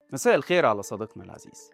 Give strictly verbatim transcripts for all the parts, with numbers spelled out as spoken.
مساء الخير على صديقنا العزيز،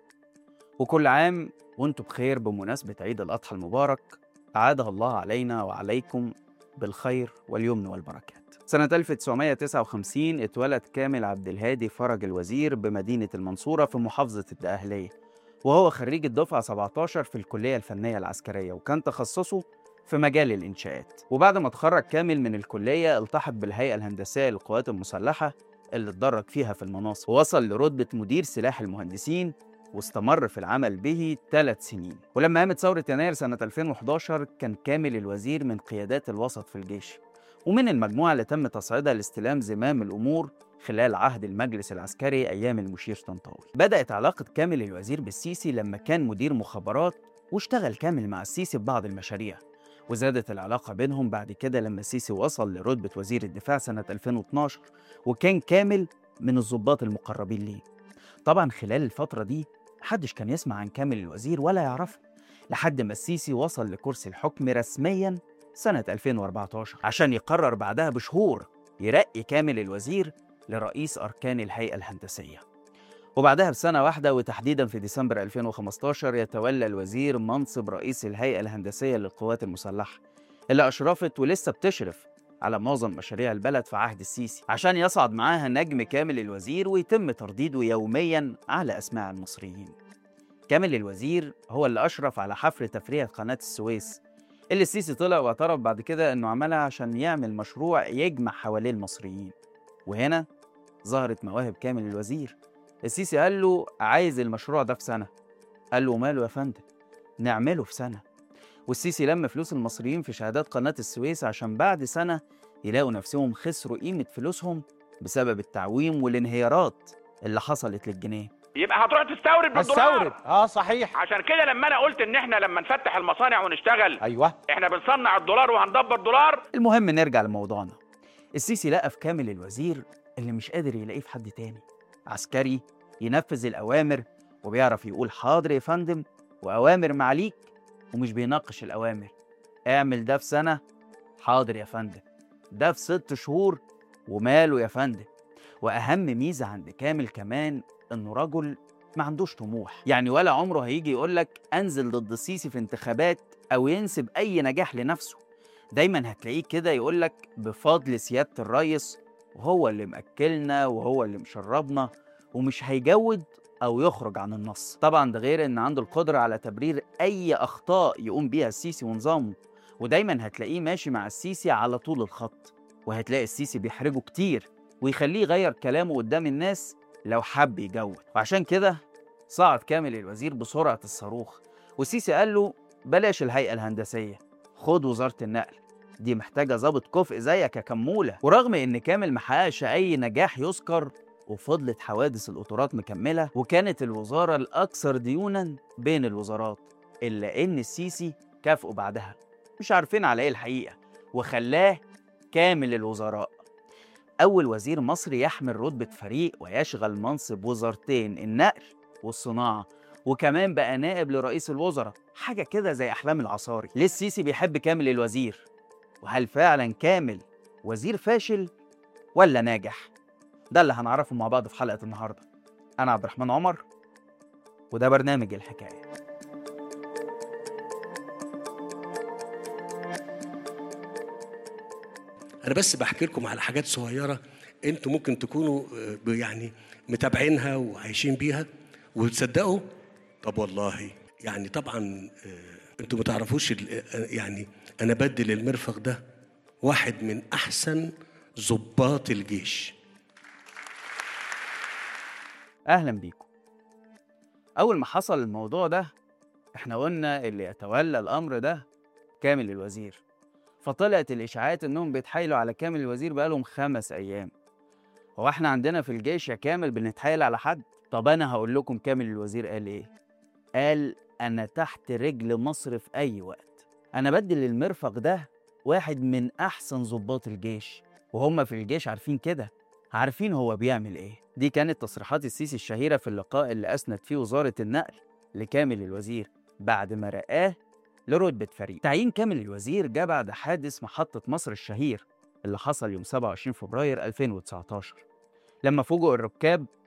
وكل عام وانتم بخير بمناسبة عيد الأضحى المبارك. أعاده الله علينا وعليكم بالخير واليمن والبركات. سنة ألف وتسعمائة وتسعة وخمسين اتولد كامل عبد الهادي فرج الوزير بمدينة المنصورة في محافظة الدقهلية، وهو خريج الدفعة سبعة عشر في الكلية الفنية العسكرية، وكان تخصصه في مجال الإنشاءات. وبعد ما اتخرج كامل من الكلية التحق بالهيئة الهندسية للقوات المسلحة اللي اتدرج فيها في المناصب، ووصل لرتبة مدير سلاح المهندسين، واستمر في العمل به ثلاث سنين. ولما قامت ثورة يناير سنة ألفين وحداشر كان كامل الوزير من قيادات الوسط في الجيش، ومن المجموعة اللي تم تصعيدها لاستلام زمام الأمور خلال عهد المجلس العسكري أيام المشير طنطاوي. بدأت علاقة كامل الوزير بالسيسي لما كان مدير مخابرات، واشتغل كامل مع السيسي ببعض المشاريع، وزادت العلاقة بينهم بعد كده لما السيسي وصل لرتبة وزير الدفاع سنة ألفين واثناشر، وكان كامل من الضباط المقربين ليه. طبعا خلال الفترة دي محدش كان يسمع عن كامل الوزير ولا يعرفه، لحد ما السيسي وصل لكرسي الحكم رسميا سنة ألفين وأربعة عشر، عشان يقرر بعدها بشهور يرقي كامل الوزير لرئيس أركان الهيئة الهندسية. وبعدها بسنة واحدة، وتحديدا في ديسمبر ألفين وخمستاشر، يتولى الوزير منصب رئيس الهيئة الهندسية للقوات المسلحة، اللي أشرفت ولسه بتشرف على معظم مشاريع البلد في عهد السيسي، عشان يصعد معاها نجم كامل الوزير ويتم ترديده يوميا على أسماع المصريين. كامل الوزير هو اللي أشرف على حفر تفريع قناة السويس، اللي السيسي طلع واعترف بعد كده إنه عملها عشان يعمل مشروع يجمع حواليه المصريين. وهنا ظهرت مواهب كامل الوزير. السيسي قال له عايز المشروع ده في سنة، قال له ماله يا فندم، نعمله في سنة. والسيسي لم فلوس المصريين في شهادات قناة السويس عشان بعد سنة يلاقوا نفسهم خسروا قيمة فلوسهم بسبب التعويم والانهيارات اللي حصلت للجنيه. يبقى هتروح تستورد هستورد. بالدولار. اه صحيح. عشان كده لما انا قلت ان احنا لما نفتح المصانع ونشتغل ايوه احنا بنصنع الدولار وهندبر دولار. المهم نرجع لموضوعنا. السيسي لقى في كامل الوزير اللي مش قادر يلاقيه في حد تاني، عسكري ينفذ الأوامر وبيعرف يقول حاضر يا فندم وأوامر معليك، ومش بيناقش الأوامر. اعمل ده في سنة، حاضر يا فندم، ده في ست شهور وماله يا فندم. وأهم ميزة عند كامل كمان إنه رجل ما عندوش طموح، يعني ولا عمره هيجي يقولك أنزل ضد السيسي في انتخابات أو ينسب أي نجاح لنفسه. دايما هتلاقيه كده يقولك بفضل سيادة الرئيس، وهو اللي مأكلنا وهو اللي مشربنا، ومش هيجود أو يخرج عن النص. طبعا ده غير إن عنده القدرة على تبرير أي أخطاء يقوم بيها السيسي ونظامه، ودايما هتلاقيه ماشي مع السيسي على طول الخط، وهتلاقي السيسي بيحرجه كتير ويخليه يغير كلامه قدام الناس لو حب يجود. وعشان كده صعد كامل الوزير بسرعة الصاروخ، والسيسي قال له بلاش الهيئة الهندسية، خد وزارة النقل، دي محتاجة ضابط كفء زيك يا كمولة. ورغم إن كامل محققش أي نجاح يذكر، وفضلت حوادث القطارات مكملة، وكانت الوزارة الأكثر ديوناً بين الوزارات، إلا إن السيسي كافئه بعدها، مش عارفين على إيه الحقيقة، وخلاه كامل الوزراء، أول وزير مصري يحمل رتبة فريق ويشغل منصب وزارتين، النقل والصناعة، وكمان بقى نائب لرئيس الوزراء، حاجة كده زي أحلام العصاري. ليه السيسي بيحب كامل الوزير؟ وهل فعلا كامل وزير فاشل ولا ناجح؟ ده اللي هنعرفه مع بعض في حلقة النهاردة. أنا عبد الرحمن عمر، وده برنامج الحكاية. أنا بس بحكي لكم على حاجات صغيرة أنتوا ممكن تكونوا يعني متابعينها وعايشين بيها وتصدقوا. طب والله يعني طبعا أنتوا ما تعرفوش، يعني أنا بدي للمرفق ده واحد من أحسن ضباط الجيش. أهلا بيكم. أول ما حصل الموضوع ده إحنا قلنا اللي يتولى الأمر ده كامل الوزير، فطلعت الإشاعات إنهم بيتحايلوا على كامل الوزير بقالهم خمس أيام. هو إحنا عندنا في الجيش يا كامل بنتحايل على حد؟ طب أنا هقول لكم كامل الوزير قال إيه. قال أنا تحت رجل مصر في أي وقت. أنا بدي للمرفق ده واحد من أحسن ضباط الجيش، وهم في الجيش عارفين كده، عارفين هو بيعمل إيه. دي كانت تصريحات السيسي الشهيرة في اللقاء اللي أسند فيه وزارة النقل لكامل الوزير بعد ما رقاه لرتبة فريق. تعيين كامل الوزير جاء بعد حادث محطة مصر الشهير اللي حصل يوم سبعة وعشرين فبراير ألفين وتسعتاشر، لما فوجئوا الركاب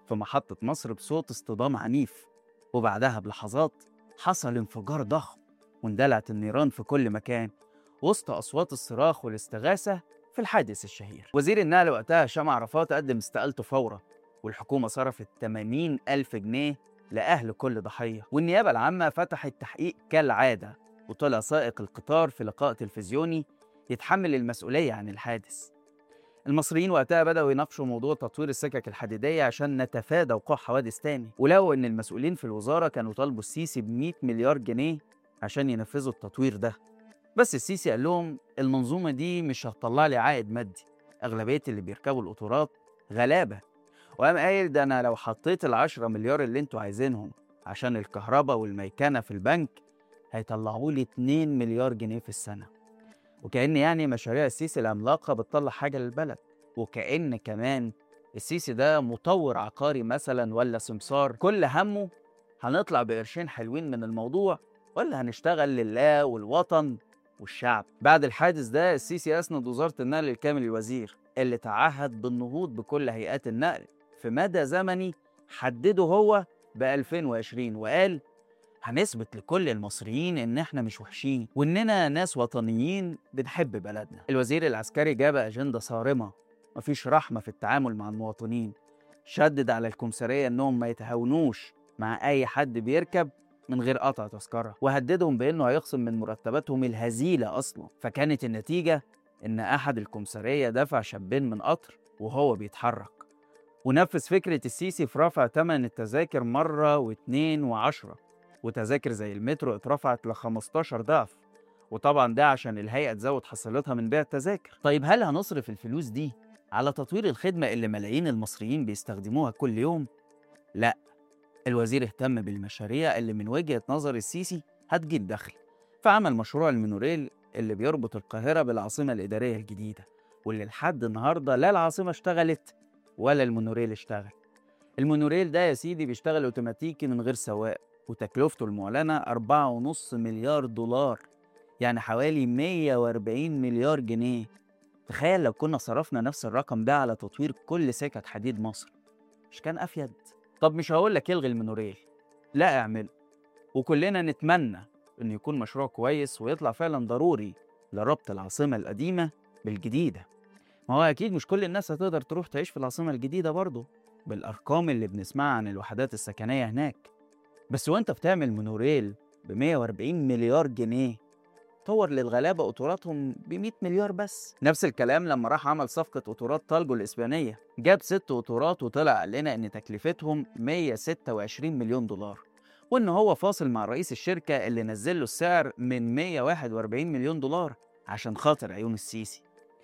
في محطة مصر بصوت اصطدام عنيف، وبعدها بلحظات حصل انفجار ضخم واندلعت النيران في كل مكان وسط أصوات الصراخ والاستغاثة في الحادث الشهير. وزير النقل وقتها هشام عرفات قدم استقالته فورا، والحكومة صرفت ثمانين ألف جنيه لأهل كل ضحية، والنيابة العامة فتحت تحقيق كالعادة، وطلع سائق القطار في لقاء تلفزيوني يتحمل المسؤولية عن الحادث. المصريين وقتها بدأوا يناقشوا موضوع تطوير السكك الحديدية عشان نتفادى وقوع حوادث تاني، ولقوا إن المسؤولين في الوزارة كانوا طالبوا السيسي بمئة مليار جنيه عشان ينفذوا التطوير ده. بس السيسي قال لهم المنظومة دي مش هتطلع لي عائد مادي، أغلبية اللي بيركبوا القطارات غلابة، وقام قايل ده أنا لو حطيت العشرة مليار اللي انتوا عايزينهم عشان الكهرباء والميكنة في البنك هيطلعوا لي اتنين مليار جنيه في السنة. وكأن يعني مشاريع السيسي العملاقة بتطلع حاجة للبلد، وكأن كمان السيسي ده مطور عقاري مثلا ولا سمسار كل همه هنطلع بقرشين حلوين من الموضوع ولا هنشتغل لله والوطن والشعب. بعد الحادث ده السيسي أسند وزارة النقل الكامل للوزير اللي تعهد بالنهوض بكل هيئات النقل في مدى زمني حدده هو ب ألفين وعشرين، وقال هنثبت لكل المصريين إن إحنا مش وحشين وإننا ناس وطنيين بنحب بلدنا. الوزير العسكري جاب أجندة صارمة، مفيش رحمة في التعامل مع المواطنين، شدد على الكمسارية إنهم ما يتهاونوش مع أي حد بيركب من غير قطع تذكرة، وهددهم بإنه هيخصم من مرتباتهم الهزيلة أصلا. فكانت النتيجة إن أحد الكمسارية دفع شابين من قطر وهو بيتحرك، ونفذ فكرة السيسي في رفع ثمن التذاكر مرة واتنين وعشرة، وتذاكر زي المترو اترفعت ل خمستاشر ضعف، وطبعا ده عشان الهيئة تزود حصيلتها من بيع التذاكر. طيب هل هنصرف الفلوس دي على تطوير الخدمة اللي ملايين المصريين بيستخدموها كل يوم؟ لا، الوزير اهتم بالمشاريع اللي من وجهة نظر السيسي هتجيب دخل، فعمل مشروع المونوريل اللي بيربط القاهرة بالعاصمة الإدارية الجديدة، واللي لحد النهاردة لا العاصمة اشتغلت ولا المونوريل اشتغل. المونوريل ده يا سيدي بيشتغل اوتوماتيكي من غير سواق، وتكلفته المعلنة أربعة ونص مليار دولار، يعني حوالي مية وأربعين مليار جنيه. تخيل لو كنا صرفنا نفس الرقم ده على تطوير كل سكك حديد مصر، مش كان أفيد؟ طب مش هقول لك الغي المونوريل، لا اعمله، وكلنا نتمنى انه يكون مشروع كويس ويطلع فعلا ضروري لربط العاصمة القديمة بالجديدة. ما هو أكيد مش كل الناس هتقدر تروح تعيش في العاصمة الجديدة برضه بالأرقام اللي بنسمعها عن الوحدات السكنية هناك. بس وانت بتعمل مونوريل ب مية وأربعين مليار جنيه، طور للغلابة قطوراتهم ب مية مليار بس. نفس الكلام لما راح عمل صفقة قطورات طالجو الإسبانية، جاب ست قطورات وطلع قال لنا إن تكلفتهم مية وستة وعشرين مليون دولار، وإن هو فاصل مع رئيس الشركة اللي نزل له السعر من مية وواحد وأربعين مليون دولار عشان خاطر عيون السيسي.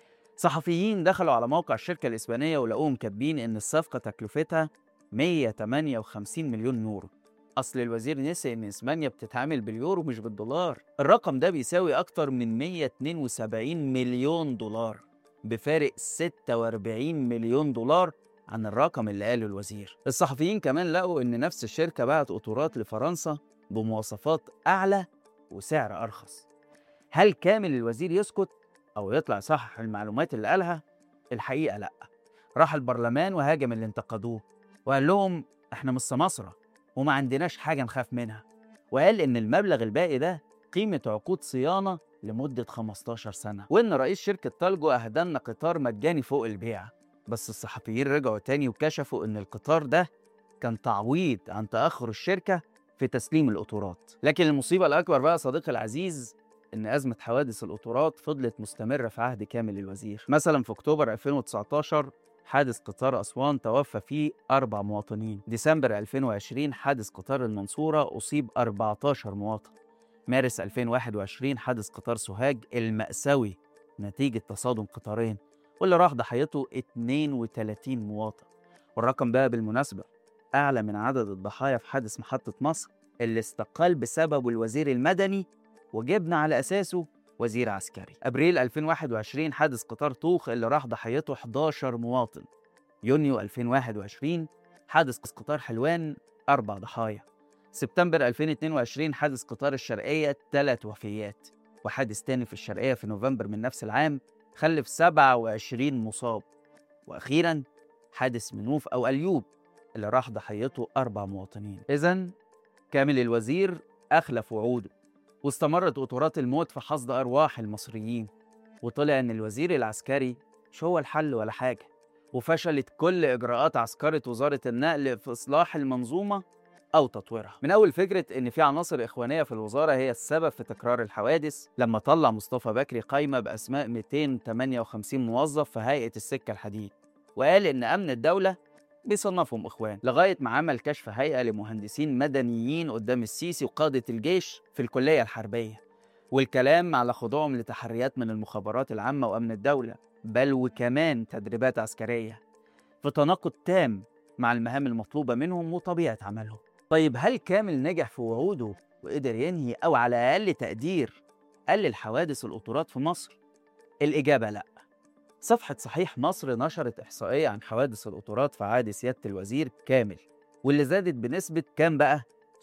صحفيين دخلوا على موقع الشركة الإسبانية ولقوهم كاتبين إن الصفقة تكلفتها مية وتمانية وخمسين مليون يورو. أصل الوزير نسي إن إسبانيا بتتعامل باليورو مش بالدولار. الرقم ده بيساوي أكتر من مية واتنين وسبعين مليون دولار، بفارق ستة وأربعين مليون دولار عن الرقم اللي قاله الوزير. الصحفيين كمان لقوا إن نفس الشركة باعت قطورات لفرنسا بمواصفات أعلى وسعر أرخص. هل كامل الوزير يسكت أو يطلع يصحح المعلومات اللي قالها؟ الحقيقة لأ، راح البرلمان وهاجم اللي انتقدوه وقال لهم إحنا مش سماسرة وما عندناش حاجة نخاف منها، وقال إن المبلغ الباقي ده قيمة عقود صيانة لمدة خمستاشر سنة، وإن رئيس شركة طالجو أهدلنا قطار مجاني فوق البيع. بس الصحفيين رجعوا تاني وكشفوا إن القطار ده كان تعويض عن تأخر الشركة في تسليم القطورات. لكن المصيبة الأكبر بقى صديقي العزيز إن أزمة حوادث القطورات فضلت مستمرة في عهد كامل الوزير. مثلا في أكتوبر ألفين وتسعتاشر حادث قطار أسوان توفى فيه أربع مواطنين. ديسمبر ألفين وعشرين حادث قطار المنصورة أصيب أربعتاشر مواطن. مارس ألفين وواحد وعشرين حادث قطار سوهاج المأساوي نتيجة تصادم قطارين واللي راح ضحيته اتنين وتلاتين مواطن. والرقم ده بالمناسبة أعلى من عدد الضحايا في حادث محطة مصر اللي استقال بسببه الوزير المدني وجبنا على أساسه وزير عسكري. أبريل ألفين وواحد وعشرين حادث قطار طوخ اللي راح ضحيته حداشر مواطن. يونيو ألفين وواحد وعشرين حادث قطار حلوان أربع ضحايا. سبتمبر ألفين واتنين وعشرين حادث قطار الشرقية ثلاث وفيات، وحادث تاني في الشرقية في نوفمبر من نفس العام خلف سبعة وعشرين مصاب. وأخيرا حادث منوف أو أليوب اللي راح ضحيته أربع مواطنين. إذن كامل الوزير أخلف وعوده، واستمرت قطورات الموت في حصد أرواح المصريين، وطلع إن الوزير العسكري مش هو الحل ولا حاجة، وفشلت كل إجراءات عسكرة وزارة النقل في إصلاح المنظومة أو تطويرها. من أول فكرة إن في عناصر إخوانية في الوزارة هي السبب في تكرار الحوادث، لما طلع مصطفى بكري قايمة بأسماء مئتين وثمانية وخمسين موظف في هيئة السكة الحديد، وقال إن أمن الدولة بيصنفهم إخوان، لغاية ما عمل كشف هيئة لمهندسين مدنيين قدام السيسي وقادة الجيش في الكلية الحربية، والكلام على خضوعهم لتحريات من المخابرات العامة وأمن الدولة، بل وكمان تدريبات عسكرية في تناقض تام مع المهام المطلوبة منهم وطبيعة عملهم. طيب هل كامل نجح في وعوده وقدر ينهي أو على أقل تقدير قلل حوادث القطورات في مصر؟ الإجابة لأ. صفحة صحيح مصر نشرت إحصائية عن حوادث القطورات في عهد سيادة الوزير كامل، واللي زادت بنسبة كام بقى؟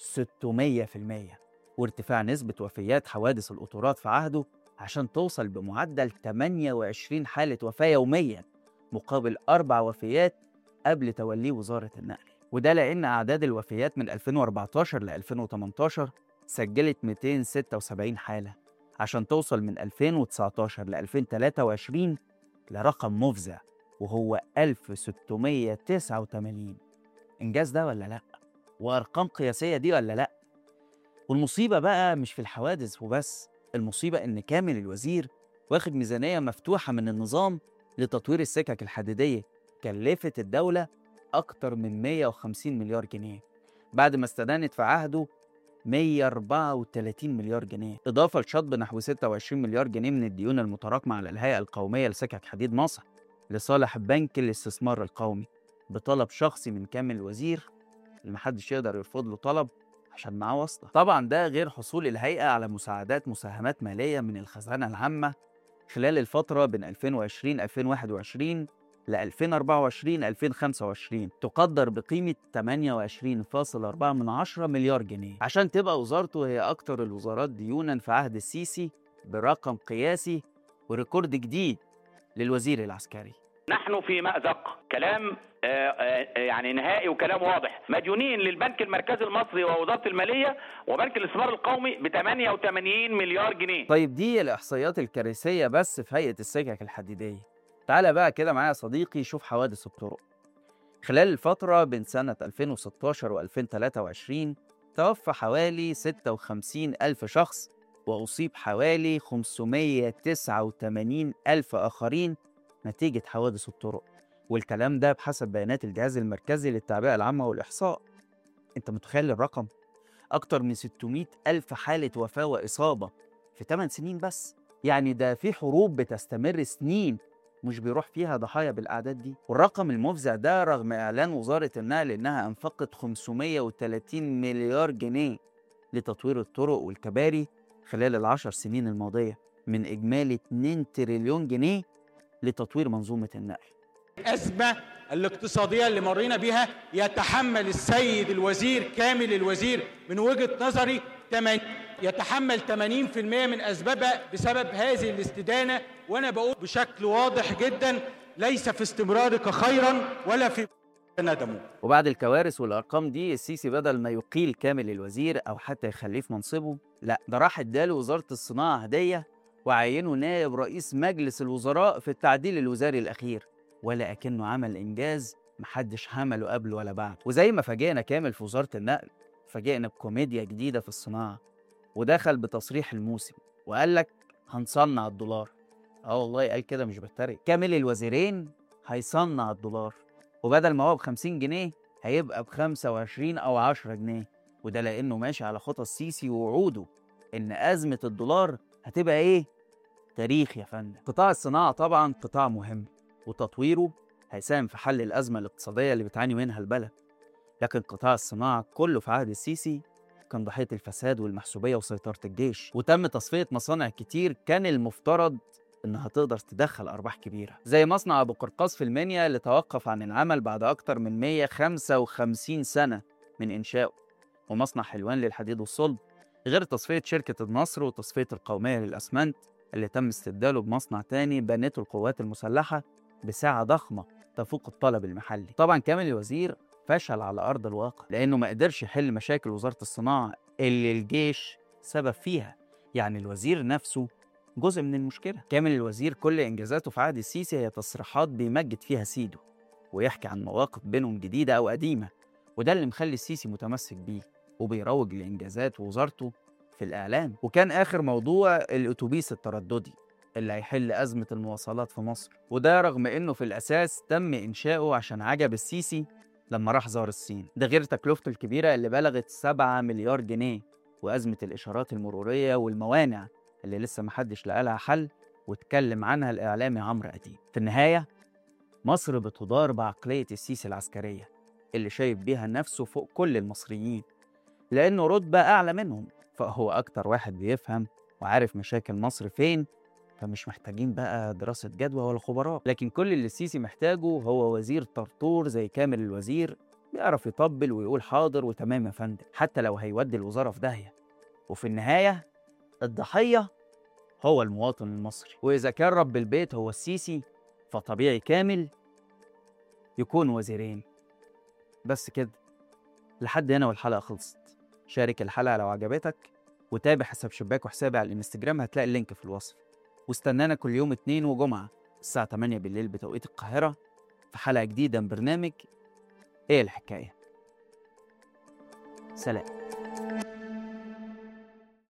ستمية في المية، وارتفاع نسبة وفيات حوادث القطورات في عهده عشان توصل بمعدل ثمانية وعشرين حالة وفاة يومياً مقابل أربع وفيات قبل توليه وزارة النقل. وده لأن أعداد الوفيات من ألفين وأربعتاشر ل ألفين وتمنتاشر سجلت مئتين وستة وسبعين حالة، عشان توصل من ألفين وتسعتاشر ل ألفين وتلاتة وعشرين لرقم مفزع وهو ألف وستمية وتسعة وثمانين. إنجاز ده ولا لأ؟ وأرقام قياسية دي ولا لأ؟ والمصيبة بقى مش في الحوادث وبس، المصيبة إن كامل الوزير واخد ميزانية مفتوحة من النظام لتطوير السكك الحديدية كلفت الدولة أكتر من مئة وخمسين مليار جنيه، بعد ما استدانت في عهده مئة وأربعة وثلاثين مليار جنيه، إضافة لشطب نحو ستة وعشرين مليار جنيه من الديون المتراكمة على الهيئة القومية لسكك حديد مصر لصالح بنك الاستثمار القومي بطلب شخصي من كامل الوزير اللي محدش يقدر يرفض له طلب عشان معاه واسطة. طبعا ده غير حصول الهيئة على مساعدات مساهمات مالية من الخزانة العامة خلال الفترة بين ألفين وعشرين ألفين وواحد وعشرين ل ألفين وأربعة وعشرين ألفين وخمسة وعشرين، تقدر بقيمة ثمانية وعشرين فاصلة أربعة مليار جنيه، عشان تبقى وزارته هي أكتر الوزارات ديوناً في عهد السيسي برقم قياسي وريكورد جديد للوزير العسكري. نحن في مأزق، كلام آه آه يعني نهائي وكلام واضح، مديونين للبنك المركزي المصري ووزارة المالية وبنك الاستثمار القومي ب ثمانية وثمانين مليار جنيه. طيب دي الإحصائيات الكارثية بس في هيئة السكك الحديدية. تعالى بقى كده معايا صديقي شوف حوادث الطرق. خلال الفترة بين سنة ألفين وستاشر و ألفين وتلاتة وعشرين توفى حوالي ستة وخمسين ألف شخص وأصيب حوالي خمسمية وتسعة وثمانين ألف آخرين نتيجة حوادث الطرق، والكلام ده بحسب بيانات الجهاز المركزي للتعبئة العامة والإحصاء. أنت متخيل الرقم؟ أكتر من ستمية ألف حالة وفاة وإصابة في ثماني سنين بس. يعني ده في حروب بتستمر سنين مش بيروح فيها ضحايا بالأعداد دي. والرقم المفزع ده رغم إعلان وزارة النقل إنها أنفقت خمسمية وثلاثين مليار جنيه لتطوير الطرق والكباري خلال العشر سنين الماضية من إجمالي اتنين تريليون جنيه لتطوير منظومة النقل. الأزمة الاقتصادية اللي مرينا بها يتحمل السيد الوزير كامل الوزير من وجهة نظري يتحمل ثمانين بالمئة من أسبابها بسبب هذه الاستدانة، وأنا بقول بشكل واضح جدا ليس في استمرارك خيرا ولا في ندمه. وبعد الكوارث والأرقام دي السيسي بدل ما يقيل كامل الوزير أو حتى يخليه في منصبه، لا ده راح اداله وزارة الصناعة هدية وعينه نائب رئيس مجلس الوزراء في التعديل الوزاري الأخير، ولا أكنه عمل إنجاز محدش عمله قبل ولا بعد. وزي ما فاجئنا كامل في وزارة النقل، فاجئنا بكوميديا جديدة في الصناعة، ودخل بتصريح الموسم وقال لك هنصنع الدولار. اه والله قال كده مش بتريق. كامل الوزيرين هيصنع الدولار، وبدل ما هو بخمسين جنيه هيبقى بخمسة وعشرين أو عشرة جنيه، وده لأنه ماشي على خطى السيسي ووعوده إن أزمة الدولار هتبقى إيه؟ تاريخ يا فندم. قطاع الصناعة طبعا قطاع مهم، وتطويره هيساهم في حل الأزمة الاقتصادية اللي بتعاني منها البلد، لكن قطاع الصناعة كله في عهد السيسي كان ضحية الفساد والمحسوبية وسيطرة الجيش، وتم تصفية مصانع كتير كان المفترض إنها تقدر تدخل أرباح كبيرة، زي مصنع أبو قرقاص في المنيا اللي توقف عن العمل بعد أكتر من مئة وخمسة وخمسين سنة من إنشائه، ومصنع حلوان للحديد والصلب، غير تصفية شركة النصر وتصفية القومية للأسمنت اللي تم استبداله بمصنع تاني بنته القوات المسلحة بسعة ضخمة تفوق الطلب المحلي. طبعا كامل الوزير فشل على أرض الواقع، لأنه ما قدرش يحل مشاكل وزارة الصناعة اللي الجيش سبب فيها. يعني الوزير نفسه جزء من المشكلة. كامل الوزير كل إنجازاته في عهد السيسي هي تصريحات بيمجد فيها سيده ويحكي عن مواقف بينهم جديدة أو قديمة، وده اللي مخلي السيسي متمسك بيه وبيروج لإنجازات وزارته في الإعلام. وكان آخر موضوع الأتوبيس الترددي اللي هيحل أزمة المواصلات في مصر، وده رغم إنه في الأساس تم إنشاؤه عشان عجب السيسي لما راح زار الصين، ده غير تكلفته الكبيرة اللي بلغت سبعة مليار جنيه، وأزمة الإشارات المرورية والموانع اللي لسه محدش لقى لها حل واتكلم عنها الإعلامي عمرو أديب. في النهاية مصر بتدار بعقلية السيسي العسكرية اللي شايف بيها نفسه فوق كل المصريين لأنه رتبة أعلى منهم، فهو أكتر واحد بيفهم وعارف مشاكل مصر فين، فمش محتاجين بقى دراسة جدوى ولا خبراء. لكن كل اللي السيسي محتاجه هو وزير طرطور زي كامل الوزير بيعرف يطبل ويقول حاضر وتمام يا فندم، حتى لو هيودي الوزارة في داهية. وفي النهاية الضحية هو المواطن المصري، وإذا كان رب البيت هو السيسي فطبيعي كامل يكون وزيرين. بس كده، لحد هنا والحلقة خلصت. شارك الحلقة لو عجبتك، وتابع حساب شباك وحسابي على الانستجرام، هتلاقي اللينك في الوصف. واستنانا كل يوم اتنين وجمعة الساعة تمانية بالليل بتوقيت القاهرة في حلقة جديدة من برنامج إيه الحكاية. سلام.